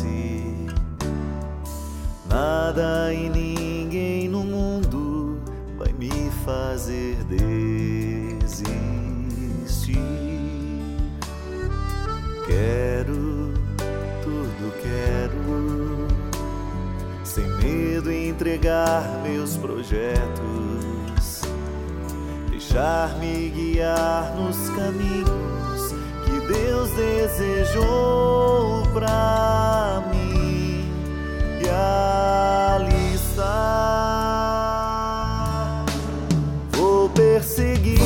fortalece. Nada e ninguém no mundo vai me fazer desistir. Quero, tudo quero, sem medo entregar meus projetos, deixar-me guiar nos caminhos que Deus desejou pra mim. E ali está, vou perseguir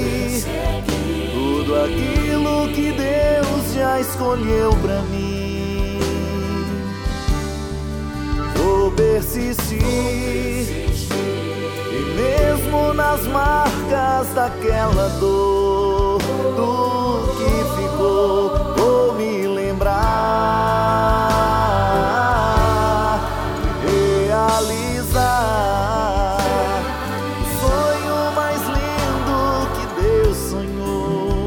tudo aquilo que Deus já escolheu pra mim. Vou persistir, e mesmo nas marcas daquela dor, do que ficou, vou me lembrar e realizar o sonho mais lindo que Deus sonhou.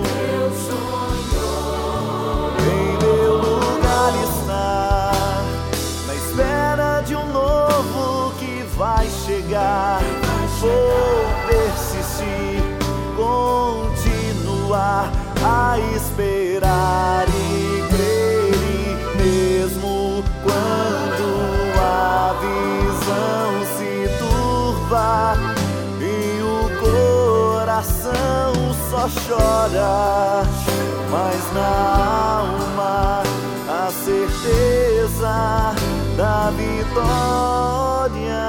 Em meu lugar estar, na espera de um novo que vai chegar. Vou persistir, continuar a esperar e crer, mesmo quando a visão se turva e o coração só chora, mas na alma a certeza da vitória.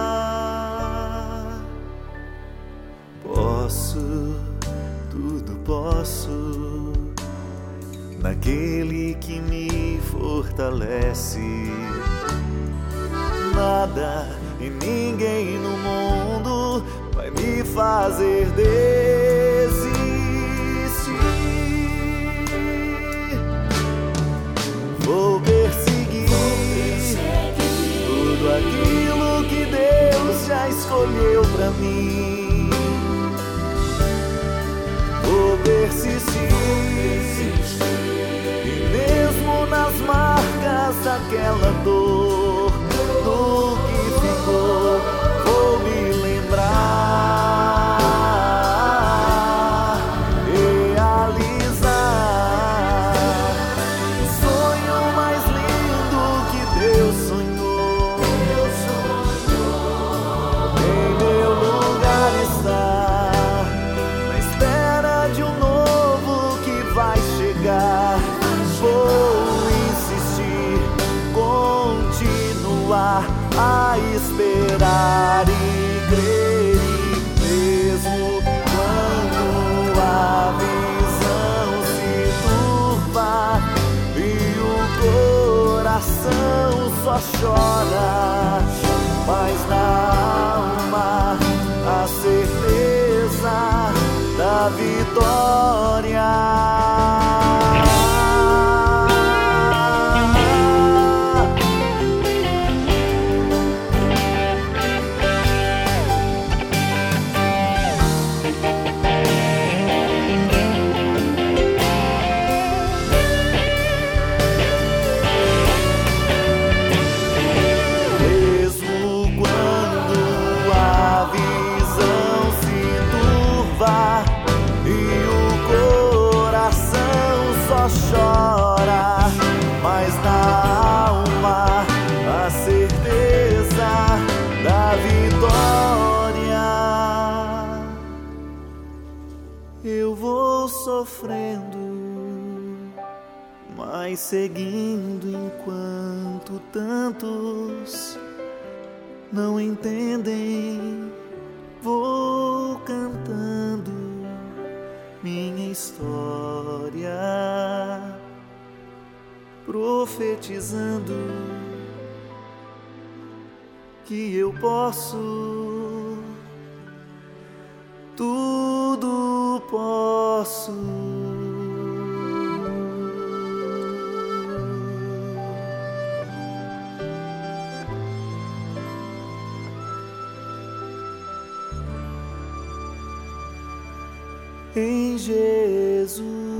Posso, tudo posso, naquele que me fortalece. Nada e ninguém no mundo vai me fazer desistir. Vou perseguir tudo aquilo que Deus já escolheu pra mim. Vou persistir, e mesmo nas marcas daquela dor, do que ficou, vou me lembrar, realizar o sonho mais lindo que Deus sonhou. Em meu lugar estar, na espera de um novo que vai chegar. Vou insistir, continuar a esperar e crer, mesmo quando a visão se turva e o coração só chora, mas na alma a certeza da vitória. Chora, mas na alma a certeza da vitória. Eu vou sofrendo, mas seguindo enquanto tantos não entendem. Vou cantando minha história, profetizando que eu posso, tudo posso. Em Jesus.